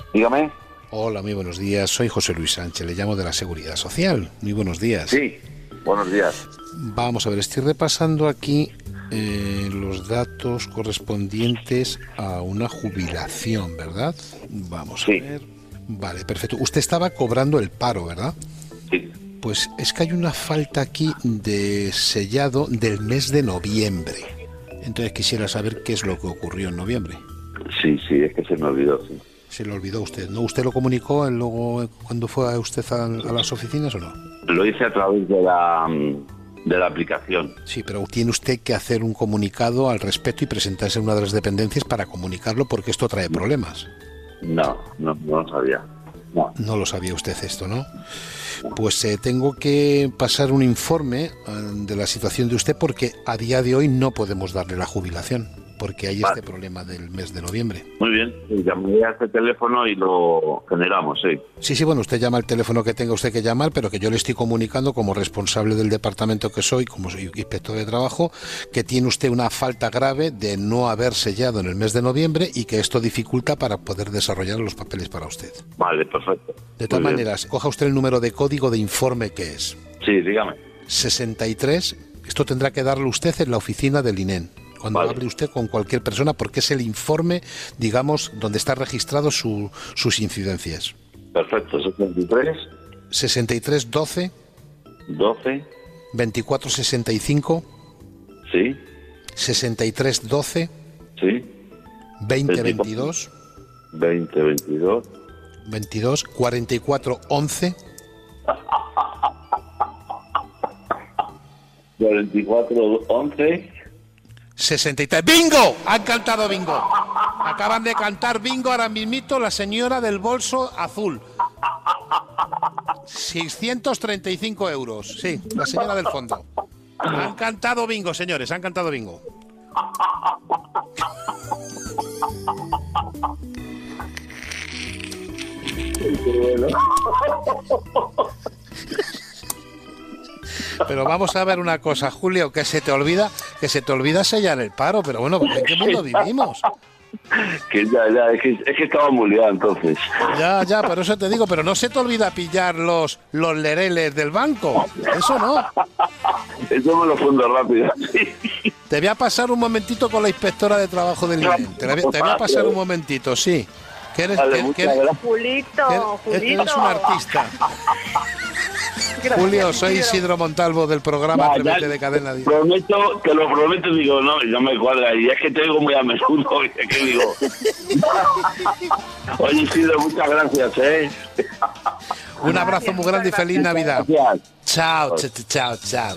Dígame. Hola, muy buenos días. Soy José Luis Sánchez, le llamo de la Seguridad Social. Muy buenos días. Sí, buenos días. Vamos a ver, estoy repasando aquí los datos correspondientes a una jubilación, ¿verdad? Vamos a ver. Vale, perfecto. Usted estaba cobrando el paro, ¿verdad? Sí. Pues es que hay una falta aquí de sellado del mes de noviembre. Entonces quisiera saber qué es lo que ocurrió en noviembre. Sí, es que se me olvidó, sí. Se lo olvidó a usted, ¿no? ¿Usted lo comunicó luego cuando fue a usted a las oficinas o no? Lo hice a través de la aplicación. Sí, pero tiene usted que hacer un comunicado al respecto y presentarse en una de las dependencias para comunicarlo porque esto trae problemas. No lo sabía. No lo sabía usted esto, ¿no? Pues tengo que pasar un informe de la situación de usted porque a día de hoy no podemos darle la jubilación porque hay este problema del mes de noviembre. Muy bien, llamé a este teléfono y lo generamos, sí. Sí, bueno, usted llama al teléfono que tenga usted que llamar, pero que yo le estoy comunicando como responsable del departamento que soy, como soy inspector de trabajo, que tiene usted una falta grave de no haber sellado en el mes de noviembre y que esto dificulta para poder desarrollar los papeles para usted. Vale, perfecto. De todas maneras, coja usted el número de código de informe que es. Sí, dígame. 63, esto tendrá que darle usted en la oficina del INEN. Cuando hable usted con cualquier persona, porque es el informe, digamos, donde está registrado sus incidencias. Perfecto, 63 12 24 65 sí 63 12 sí 20 22 22 44 11 44 11 63. ¡Bingo! Han cantado bingo. Acaban de cantar bingo ahora mismito la señora del bolso azul. 635 euros. Sí, la señora del fondo. Han cantado bingo, señores, han cantado bingo. Pero vamos a ver una cosa, Julio, que se te olvida sellar el paro, pero bueno, ¿en qué mundo vivimos? Que es que estaba muy liado entonces. Ya, por eso te digo, pero no se te olvida pillar los lereles del banco, eso no. Eso me lo fundo rápido, sí. Te voy a pasar un momentito con la inspectora de trabajo del INEN, te voy a pasar un momentito, sí. Que eres Julito. Eres un artista. Julio, soy Isidro Montalvo del programa Atrévete de Cadena Dial. Te lo prometo, digo, no me cuadra. Y es que te digo muy a menudo, es que digo. Oye, Isidro, muchas gracias, Un abrazo muy grande y feliz Navidad. Gracias. Chao.